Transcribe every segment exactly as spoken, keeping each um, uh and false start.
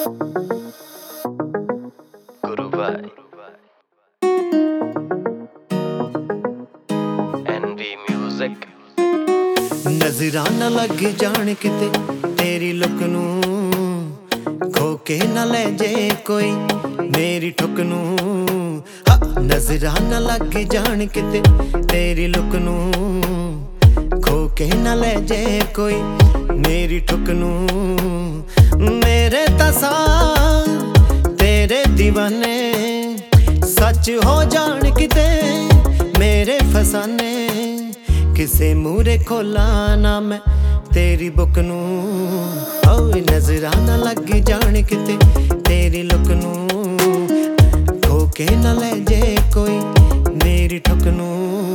गुरु भाई N V music नजरां ना लग जान किते तेरी लुक नूं खो के ना ले जे कोई मेरी ठुक नूं। नजरां ना लग जान किते तेरी लुक नूं खो के ना ले जे कोई मेरी ठुक नूं। मेरे तसा तेरे दीवाने सच हो जान किते मेरे फसाने किसे मूरे खोला ना मैं तेरी बुक नूं। ओए नजरां ना लग जान किते तेरी लुक नूं खो के ना ले जे कोई मेरी ठुक नूं।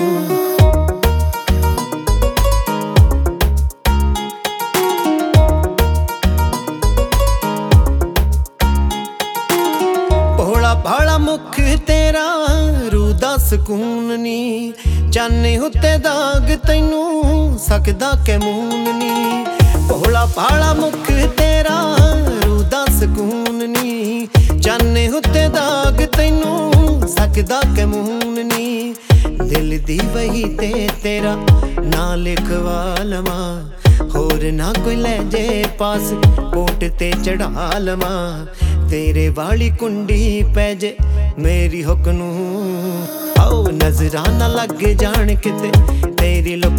भाड़ा मुख तेरा रूह दा सकून नी चाने उत्ते दाग तैनू सकदा के मून नी। भोला भाड़ा मुख तेरा रूह दा सकून नी चाने उत्ते दाग तैनू सकदा के मून नी। दिल दी वही ते तेरा ना लिखवा लवा होर ना कोई ले जे पास कोट ते चढ़ा लवा तेरे वाली कुंडी पै जे मेरी हुक नूं। आओ नजरां ना लग जान किते तेरी लुक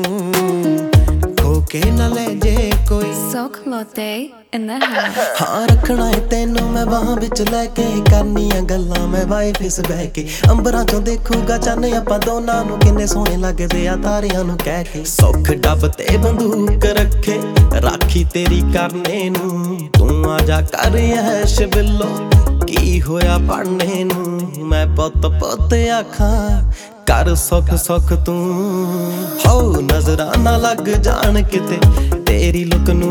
नूं खो के ना ले जे कोई। Sock Latte in the house. हाँ रखना है तेनों मैं वहां बिच लैके करनियां गल्लां मैं वाई फिस बह के अंबरां चों देखूगा चाने आपां दोनां नूं किन्ने सोहणे लगदे आ तारियां नूं कह के। सुख डब ते बंदूक रखे राखी तेरी करने नूं तू आ जा कर ऐश बिल्लो की होया पढ़ने नूं। मैं पुत पुत आखां कर सुख सुख तू हो नजरां ना लग जान किते तेरी लुक नूं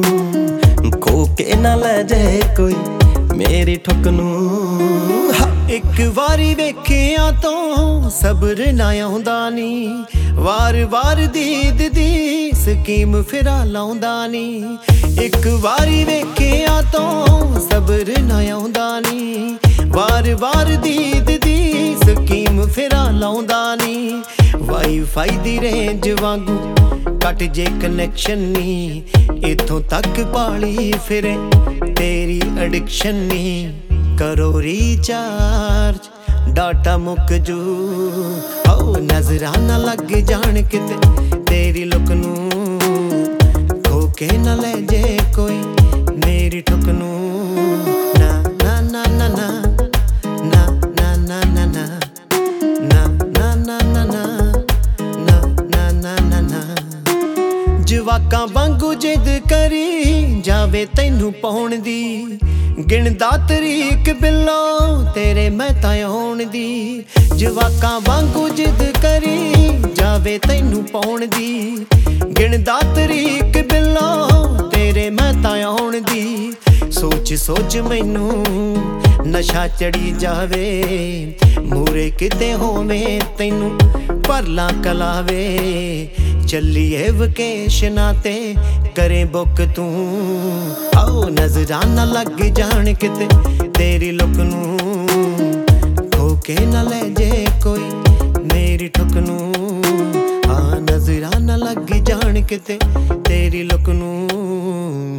खो के ना ले जाए कोई मेरी ठुक नूं। एक वारी वेखिया तो सब्र ना आउंदा नी वार वार दीद दी स्कीम फिरा लाउंदा नी। एक वारी वेखिया तो सब्र ना आउंदा नी वार वार दीद दी स्कीम फिरा लाउंदा नी। वाई फाई दी रेंज वांगू कट जे कनैक्शन नी इथों तक पाली फिरे तेरी एडिक्शन नी। करो रिचार्ज डाटा मुक जू आओ नजरां ना लग जान किते तेरी लुक नूं खो के ना ले जे कोई मेरी ठुक नूं। ना ना ना ना ना ना ना ना ना ना ना ना ना ना ना ना ना ना ना। जवाकां वांगू जिद करी जावे तैनू पाउण दी गिणदा तरीक बिल्लो तेरे मैं तां आउण दी। जवाकां वांगू जिद करी जावे तैनू पाउण दी गिणदा तरीक बिल्लो तेरे मैं तां आउण दी। सोच सोच मैनू नशा चढ़ी जावे मूरे किते होवे तैनू परला कलावे चलिए वकेशना ते करे बुक तू। आओ नजरां ना लग जान किते तेरी लुक नूं खो के ना ले जे कोई मेरी ठुक नूं। हाँ नजरां ना लग जान किते तेरी लुक नूं।